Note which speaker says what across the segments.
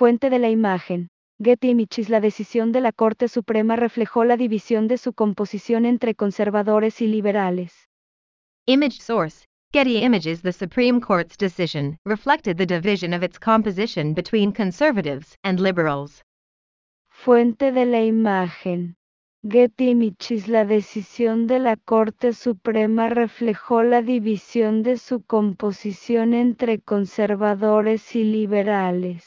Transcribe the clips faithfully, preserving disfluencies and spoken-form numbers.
Speaker 1: Fuente de la imagen. Getty Images. La decisión de la Corte Suprema reflejó la división de su composición entre conservadores y liberales.
Speaker 2: Image source: Getty Images. The Supreme Court's decision reflected the division of its composition between conservatives and liberals.
Speaker 1: Fuente de la imagen. Getty Images. La decisión de la Corte Suprema reflejó la división de su composición entre conservadores y liberales.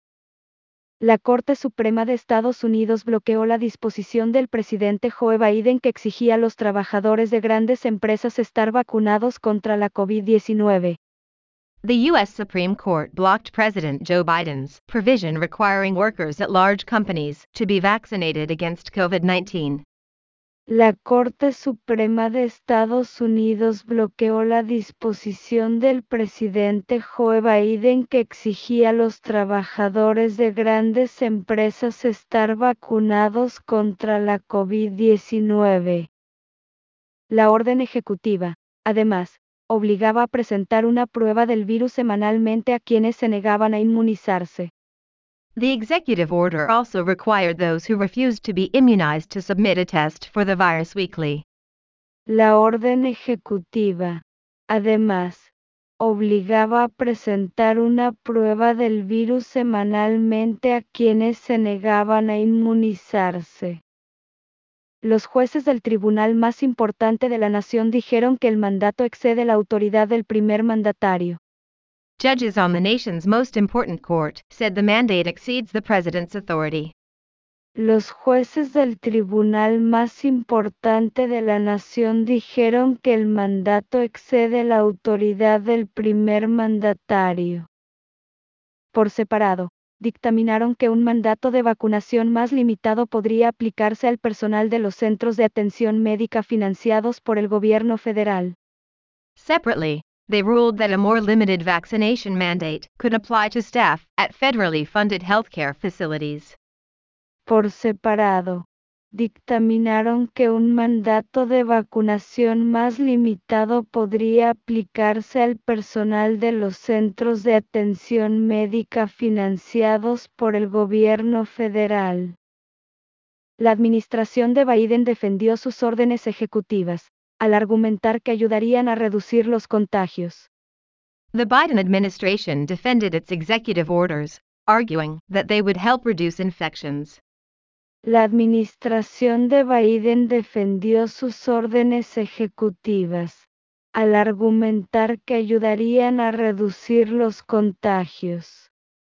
Speaker 1: La Corte Suprema de Estados Unidos bloqueó la disposición del presidente Joe Biden que exigía a los trabajadores de grandes empresas estar vacunados contra la COVID diecinueve.
Speaker 2: The U S Supreme Court blocked President Joe Biden's provision requiring workers at large companies to be vaccinated against COVID nineteen.
Speaker 1: La Corte Suprema de Estados Unidos bloqueó la disposición del presidente Joe Biden que exigía a los trabajadores de grandes empresas estar vacunados contra la COVID diecinueve. La orden ejecutiva, además, obligaba a presentar una prueba del virus semanalmente a quienes se negaban a inmunizarse.
Speaker 2: The executive order also required those who refused to be immunized to submit a test for the virus weekly.
Speaker 1: La orden ejecutiva, además, obligaba a presentar una prueba del virus semanalmente a quienes se negaban a inmunizarse. Los jueces del tribunal más importante de la nación dijeron que el mandato excede la autoridad del primer mandatario.
Speaker 2: Judges on the nation's most important court said the mandate exceeds the president's authority.
Speaker 1: Los jueces del tribunal más importante de la nación dijeron que el mandato excede la autoridad del primer mandatario. Por separado, dictaminaron que un mandato de vacunación más limitado podría aplicarse al personal de los centros de atención médica financiados por el gobierno federal.
Speaker 2: Separately, they ruled that a more limited vaccination mandate could apply to staff at federally funded healthcare facilities.
Speaker 1: Por separado, dictaminaron que un mandato de vacunación más limitado podría aplicarse al personal de los centros de atención médica financiados por el gobierno federal. La administración de Biden defendió sus órdenes ejecutivas, al argumentar que ayudarían a reducir los contagios.
Speaker 2: The Biden administration defended its executive orders, arguing that they would help reduce infections.
Speaker 1: La administración de Biden defendió sus órdenes ejecutivas, al argumentar que ayudarían a reducir los contagios.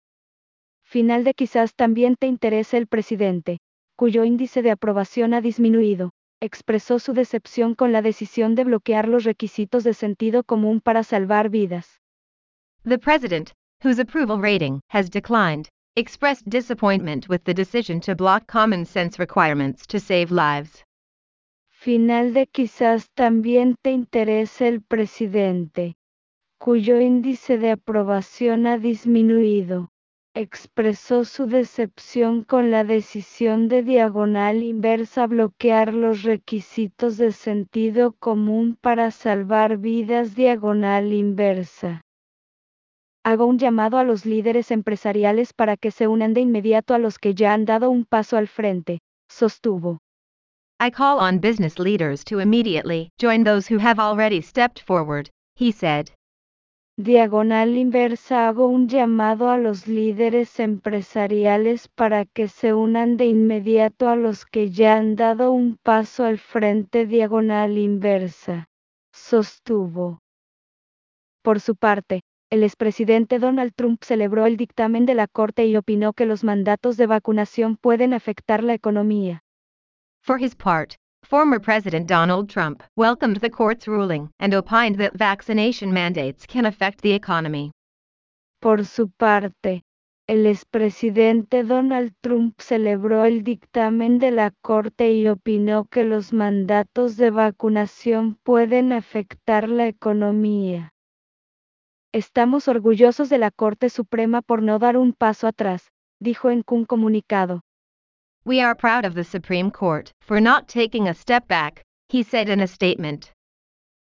Speaker 1: Final de Quizás también te interese. El presidente, cuyo índice de aprobación ha disminuido, expresó su decepción con la decisión de bloquear los requisitos de sentido común para salvar vidas.
Speaker 2: The president, whose approval rating has declined, expressed disappointment with the decision to block common sense requirements to save lives.
Speaker 1: Final de Quizás también te interese. El presidente, cuyo índice de aprobación ha disminuido, expresó su decepción con la decisión de diagonal inversa bloquear los requisitos de sentido común para salvar vidas. Diagonal inversa. Hago un llamado a los líderes empresariales para que se unan de inmediato a los que ya han dado un paso al frente, sostuvo.
Speaker 2: I call on business leaders to immediately join those who have already stepped forward, he said.
Speaker 1: Diagonal inversa. Hago un llamado a los líderes empresariales para que se unan de inmediato a los que ya han dado un paso al frente. Diagonal inversa, sostuvo. Por su parte, el expresidente Donald Trump celebró el dictamen de la Corte y opinó que los mandatos de vacunación pueden afectar la economía.
Speaker 2: For his part, former President Donald Trump welcomed the court's ruling and opined that vaccination mandates can affect the economy.
Speaker 1: Por su parte, el expresidente Donald Trump celebró el dictamen de la Corte y opinó que los mandatos de vacunación pueden afectar la economía. Estamos orgullosos de la Corte Suprema por no dar un paso atrás, dijo en un comunicado.
Speaker 2: We are proud of the Supreme Court for not taking a step back, he said in a statement.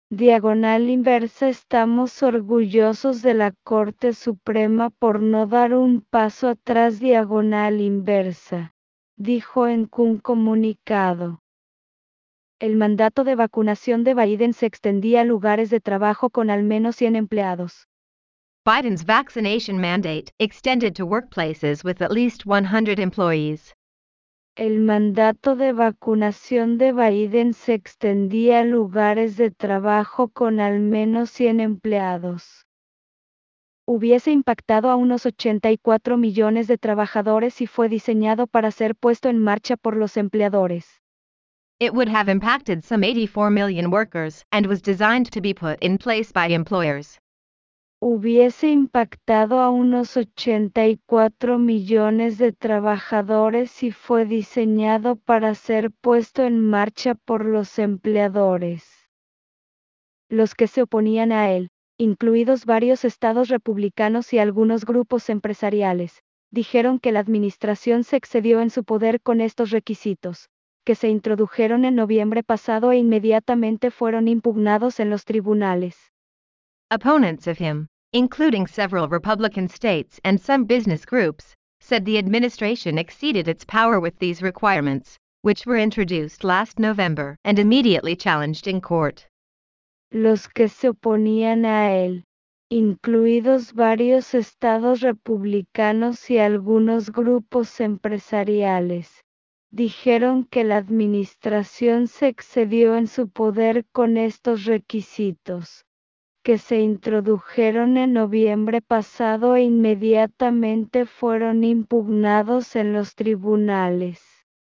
Speaker 1: Diagonal inversa. Estamos orgullosos de la Corte Suprema por no dar un paso atrás. Diagonal inversa, dijo en un comunicado. El mandato de vacunación de Biden se extendía a lugares de trabajo con al menos cien empleados.
Speaker 2: Biden's vaccination mandate extended to workplaces with at least one hundred employees.
Speaker 1: El mandato de vacunación de Biden se extendía a lugares de trabajo con al menos cien empleados. Hubiese impactado a unos ochenta y cuatro millones de trabajadores y fue diseñado para ser puesto en marcha por los empleadores.
Speaker 2: It would have impacted some eighty-four million workers and was designed to be put in place by employers.
Speaker 1: Hubiese impactado a unos ochenta y cuatro millones de trabajadores y fue diseñado para ser puesto en marcha por los empleadores. Los que se oponían a él, incluidos varios estados republicanos y algunos grupos empresariales, dijeron que la administración se excedió en su poder con estos requisitos, que se introdujeron en noviembre pasado e inmediatamente fueron impugnados en los tribunales.
Speaker 2: Opponents of him, including several Republican states and some business groups, said the administration exceeded its power with these requirements, which were introduced last November and immediately challenged in court.
Speaker 1: Los que se oponían a él, incluidos varios estados republicanos y algunos grupos empresariales, dijeron que la administración se excedió en su poder con estos requisitos, que se introdujeron en noviembre pasado e inmediatamente fueron impugnados en los tribunales.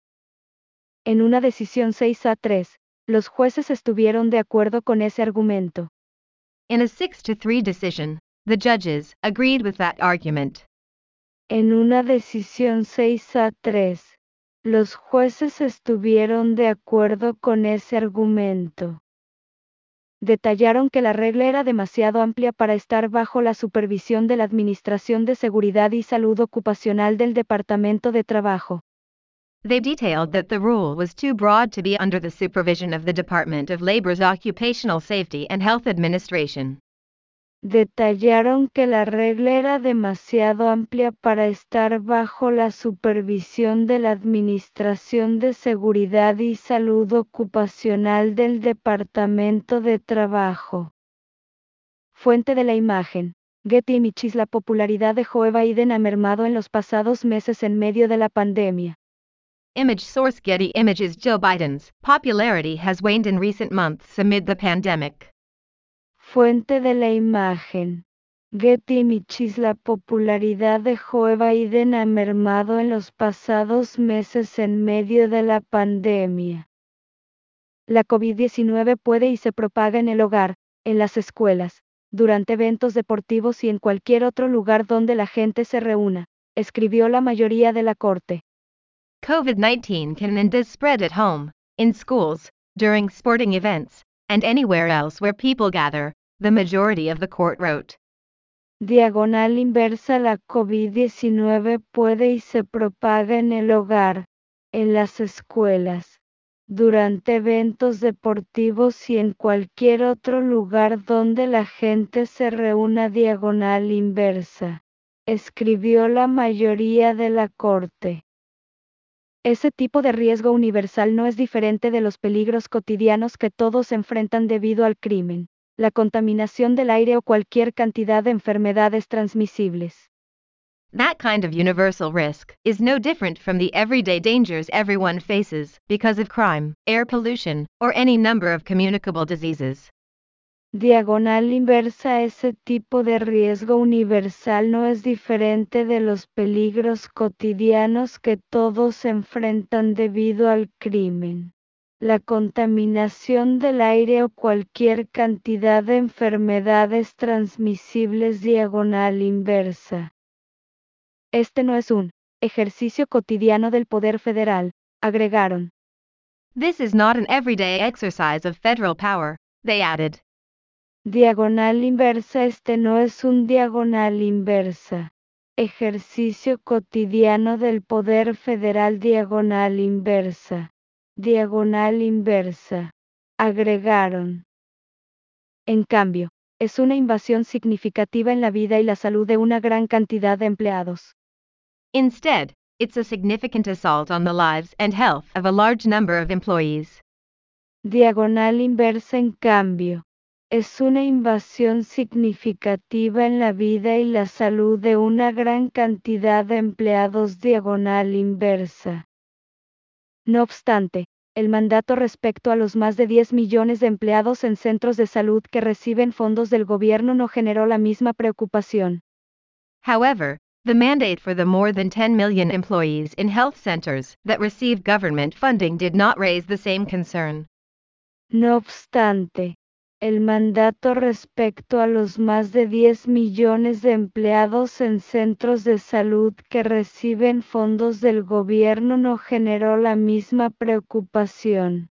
Speaker 1: En una decisión seis a tres, los jueces estuvieron de acuerdo con ese argumento.
Speaker 2: In a six to three decision, the judges agreed with that argument.
Speaker 1: En una decisión seis a tres, los jueces estuvieron de acuerdo con ese argumento. Detallaron que la regla era demasiado amplia para estar bajo la supervisión de la Administración de Seguridad y Salud Ocupacional del Departamento de Trabajo.
Speaker 2: They detailed that the rule was too broad to be under the supervision of the Department of Labor's Occupational Safety and Health Administration.
Speaker 1: Detallaron que la regla era demasiado amplia para estar bajo la supervisión de la Administración de Seguridad y Salud Ocupacional del Departamento de Trabajo. Fuente de la imagen: Getty Images. La popularidad de Joe Biden ha mermado en los pasados meses en medio de la pandemia.
Speaker 2: Image source: Getty Images. Joe Biden's popularity has waned in recent months amid the pandemic.
Speaker 1: Fuente de la imagen: Getty Images. La popularidad de Joe Biden ha mermado en los pasados meses en medio de la pandemia. La COVID diecinueve puede y se propaga en el hogar, en las escuelas, durante eventos deportivos y en cualquier otro lugar donde la gente se reúna, escribió la mayoría de la Corte.
Speaker 2: COVID nineteen can and does spread at home, in schools, during sporting events, and anywhere else where people gather, the majority of the court wrote.
Speaker 1: Diagonal inversa. La COVID diecinueve puede y se propaga en el hogar, en las escuelas, durante eventos deportivos y en cualquier otro lugar donde la gente se reúna. Diagonal inversa, escribió la mayoría de la Corte. Ese tipo de riesgo universal no es diferente de los peligros cotidianos que todos enfrentan debido al crimen, la contaminación del aire o cualquier cantidad de enfermedades transmisibles.
Speaker 2: That kind of universal risk is no different from the everyday dangers everyone faces because of crime, air pollution, or any number of communicable diseases.
Speaker 1: Diagonal inversa. Ese tipo de riesgo universal no es diferente de los peligros cotidianos que todos enfrentan debido al crimen, la contaminación del aire o cualquier cantidad de enfermedades transmisibles. Diagonal inversa. Este no es un ejercicio cotidiano del poder federal, agregaron.
Speaker 2: This is not an everyday exercise of federal power, they added.
Speaker 1: Diagonal inversa. Este no es un diagonal inversa, ejercicio cotidiano del poder federal. Diagonal inversa. Diagonal inversa, agregaron. En cambio, es una invasión significativa en la vida y la salud de una gran cantidad de empleados.
Speaker 2: Instead, it's a significant assault on the lives and health of a large number of employees.
Speaker 1: Diagonal inversa en cambio, es una invasión significativa en la vida y la salud de una gran cantidad de empleados. Diagonal inversa. No obstante, el mandato respecto a los más de diez millones de empleados en centros de salud que reciben fondos del gobierno no generó la misma preocupación.
Speaker 2: However, the mandate for the more than ten million employees in health centers that receive government funding did not raise the same concern.
Speaker 1: No obstante, el mandato respecto a los más de diez millones de empleados en centros de salud que reciben fondos del gobierno no generó la misma preocupación.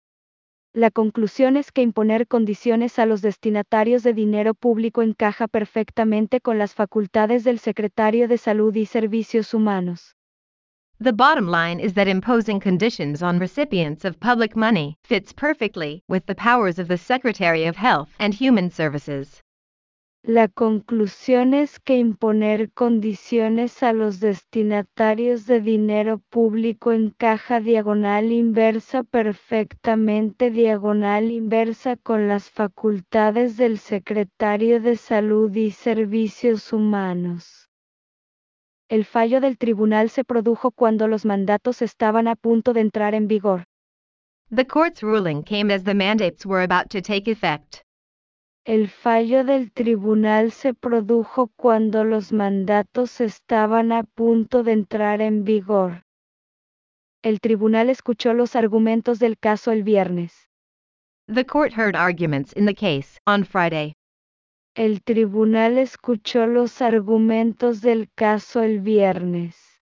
Speaker 1: La conclusión es que imponer condiciones a los destinatarios de dinero público encaja perfectamente con las facultades del Secretario de Salud y Servicios Humanos.
Speaker 2: The bottom line is that imposing conditions on recipients of public money fits perfectly with the powers of the Secretary of Health and Human Services.
Speaker 1: La conclusión es que imponer condiciones a los destinatarios de dinero público encaja diagonal inversa perfectamente diagonal inversa con las facultades del Secretario de Salud y Servicios Humanos. El fallo del tribunal se produjo cuando los mandatos estaban a punto de entrar en vigor.
Speaker 2: The court's ruling came as the mandates were about to take effect.
Speaker 1: El fallo del tribunal se produjo cuando los mandatos estaban a punto de entrar en vigor. El tribunal escuchó los argumentos del caso el viernes.
Speaker 2: The court heard arguments in the case on Friday.
Speaker 1: El tribunal escuchó los argumentos del caso el viernes.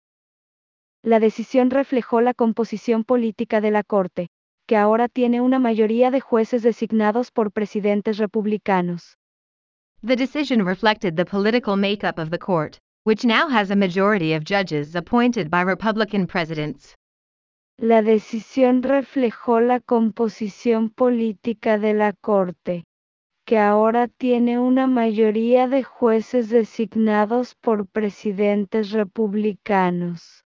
Speaker 1: La decisión reflejó la composición política de la Corte, que ahora tiene una mayoría de jueces designados por presidentes republicanos.
Speaker 2: The decision reflected the political makeup of the court, which now has a majority of judges appointed by Republican presidents.
Speaker 1: La decisión reflejó la composición política de la Corte, que ahora tiene una mayoría de jueces designados por presidentes republicanos.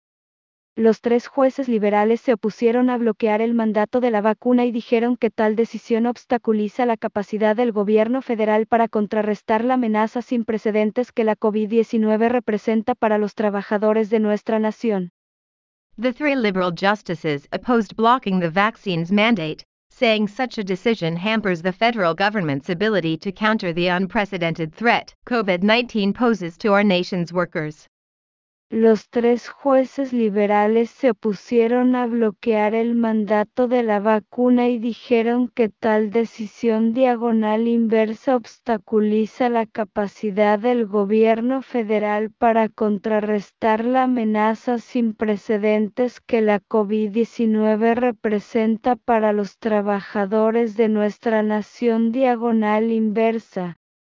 Speaker 1: Los tres jueces liberales se opusieron a bloquear el mandato de la vacuna y dijeron que tal decisión obstaculiza la capacidad del gobierno federal para contrarrestar la amenaza sin precedentes que la COVID diecinueve representa para los trabajadores de nuestra nación.
Speaker 2: The three liberal justices opposed blocking the vaccine's mandate, saying such a decision hampers the federal government's ability to counter the unprecedented threat COVID nineteen poses to our nation's workers.
Speaker 1: Los tres jueces liberales se opusieron a bloquear el mandato de la vacuna y dijeron que tal decisión diagonal inversa obstaculiza la capacidad del gobierno federal para contrarrestar la amenaza sin precedentes que la COVID diecinueve representa para los trabajadores de nuestra nación. Diagonal inversa.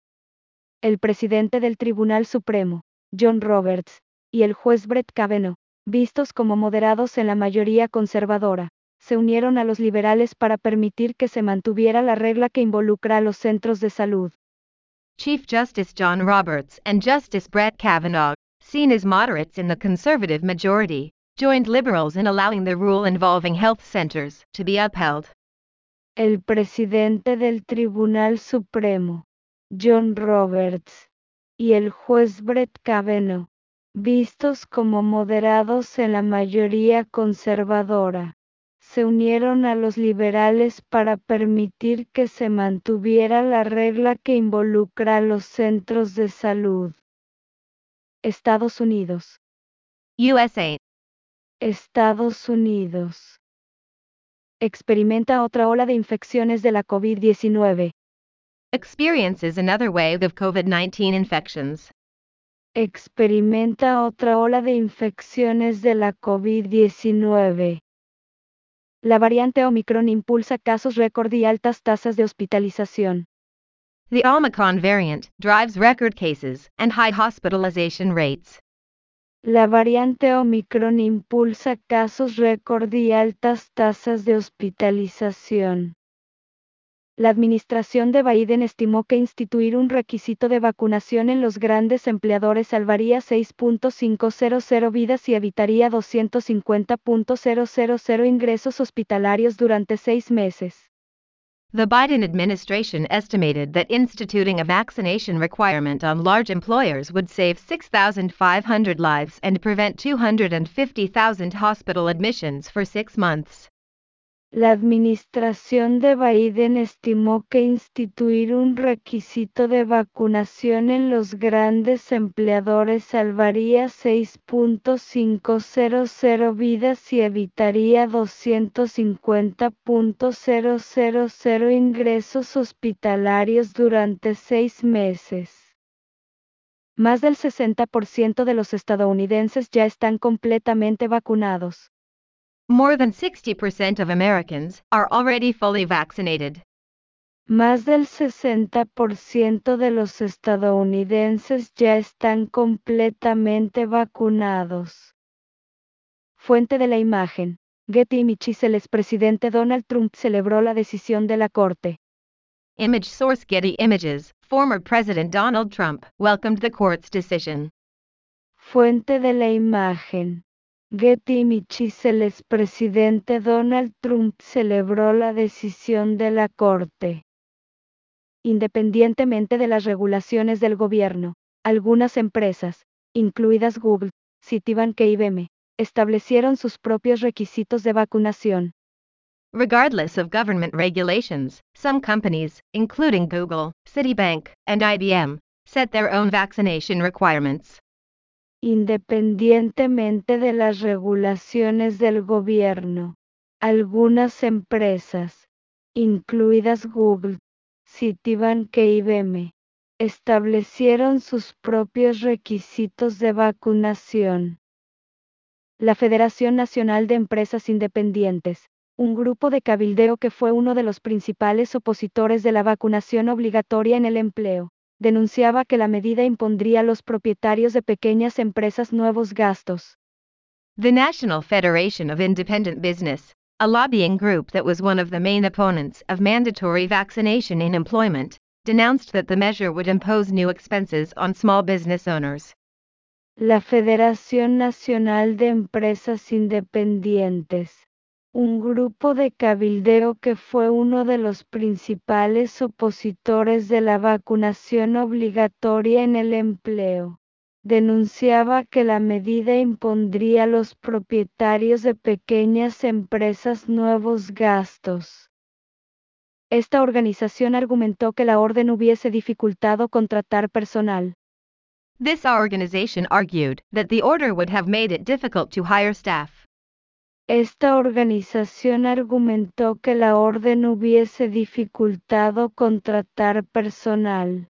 Speaker 1: El presidente del Tribunal Supremo, John Roberts, y el juez Brett Kavanaugh, vistos como moderados en la mayoría conservadora, se unieron a los liberales para permitir que se mantuviera la regla que involucra a los centros de salud.
Speaker 2: Chief Justice John Roberts and Justice Brett Kavanaugh, seen as moderates in the conservative majority, joined liberals in allowing the rule involving health centers to be upheld.
Speaker 1: El presidente del Tribunal Supremo, John Roberts, y el juez Brett Kavanaugh, vistos como moderados en la mayoría conservadora, se unieron a los liberales para permitir que se mantuviera la regla que involucra a los centros de salud. Estados Unidos.
Speaker 2: U S A.
Speaker 1: Estados Unidos. Experimenta otra ola de infecciones de la COVID diecinueve.
Speaker 2: Experiences another wave of COVID nineteen infections.
Speaker 1: Experimenta otra ola de infecciones de la COVID diecinueve. La variante Omicron impulsa casos récord y altas tasas de hospitalización.
Speaker 2: The Omicron variant drives record cases and high hospitalization rates.
Speaker 1: La variante Omicron impulsa casos récord y altas tasas de hospitalización. La administración de Biden estimó que instituir un requisito de vacunación en los grandes empleadores salvaría seis punto quinientas vidas y evitaría doscientos cincuenta punto mil ingresos hospitalarios durante seis meses.
Speaker 2: The Biden administration estimated that instituting a vaccination requirement on large employers would save six thousand five hundred lives and prevent two hundred fifty thousand hospital admissions for six months.
Speaker 1: La administración de Biden estimó que instituir un requisito de vacunación en los grandes empleadores salvaría seis punto quinientas vidas y evitaría doscientos cincuenta punto mil ingresos hospitalarios durante seis meses. Más del sesenta por ciento de los estadounidenses ya están completamente vacunados.
Speaker 2: More than sixty percent of Americans are already fully vaccinated.
Speaker 1: Más del sesenta por ciento de los estadounidenses ya están completamente vacunados. Fuente de la imagen. Getty Images. El expresidente Donald Trump celebró la decisión de la Corte.
Speaker 2: Image source Getty Images. Former President Donald Trump welcomed the court's decision.
Speaker 1: Fuente de la imagen. Getty Images. El expresidente Donald Trump celebró la decisión de la Corte. Independientemente de las regulaciones del gobierno, algunas empresas, incluidas Google, Citibank e I B M, establecieron sus propios requisitos de vacunación.
Speaker 2: Regardless of government regulations, some companies, including Google, Citibank, and I B M, set their own vaccination requirements.
Speaker 1: Independientemente de las regulaciones del gobierno, algunas empresas, incluidas Google, Citibank e I B M, establecieron sus propios requisitos de vacunación. La Federación Nacional de Empresas Independientes, un grupo de cabildeo que fue uno de los principales opositores de la vacunación obligatoria en el empleo, denunciaba que la medida impondría a los propietarios de pequeñas empresas nuevos gastos.
Speaker 2: The National Federation of Independent Business, a lobbying group that was one of the main opponents of mandatory vaccination in employment, denounced that the measure would impose new expenses on small business owners.
Speaker 1: La Federación Nacional de Empresas Independientes, un grupo de cabildeo que fue uno de los principales opositores de la vacunación obligatoria en el empleo, denunciaba que la medida impondría a los propietarios de pequeñas empresas nuevos gastos. Esta organización argumentó que la orden hubiese dificultado contratar personal.
Speaker 2: This organization argued that the order would have made it difficult to hire staff.
Speaker 1: Esta organización argumentó que la orden hubiese dificultado contratar personal.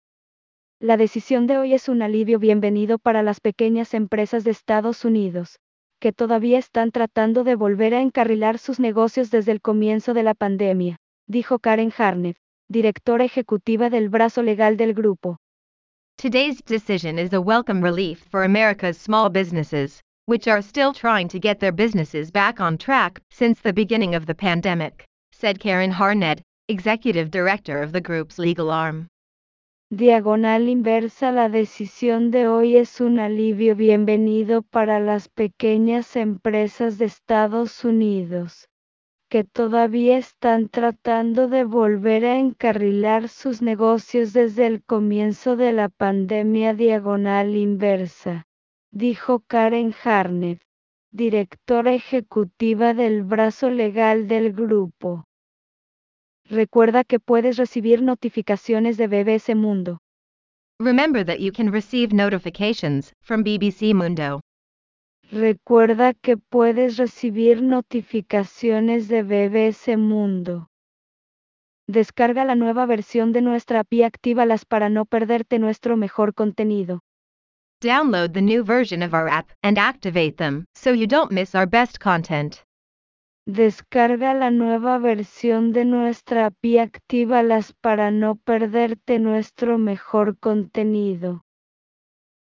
Speaker 1: La decisión de hoy es un alivio bienvenido para las pequeñas empresas de Estados Unidos, que todavía están tratando de volver a encarrilar sus negocios desde el comienzo de la pandemia, dijo Karen Harnett, directora ejecutiva del brazo legal del grupo.
Speaker 2: Today's decision is a welcome relief for America's small businesses, which are still trying to get their businesses back on track since the beginning of the pandemic, said Karen Harnett, executive director of the group's legal arm.
Speaker 1: Diagonal inversa. La decisión de hoy es un alivio bienvenido para las pequeñas empresas de Estados Unidos, que todavía están tratando de volver a encarrilar sus negocios desde el comienzo de la pandemia. Diagonal inversa, dijo Karen Harnett, directora ejecutiva del brazo legal del grupo. Recuerda que puedes recibir notificaciones de B B C Mundo.
Speaker 2: Remember that you can receive notifications from B B C Mundo.
Speaker 1: Recuerda que puedes recibir notificaciones de B B C Mundo. Descarga la nueva versión de nuestra app y actívalas para no perderte nuestro mejor contenido.
Speaker 2: Download the new version of our app and activate them so you don't miss our best content.
Speaker 1: Descarga la nueva versión de nuestra app y actívalas para no perderte nuestro mejor contenido.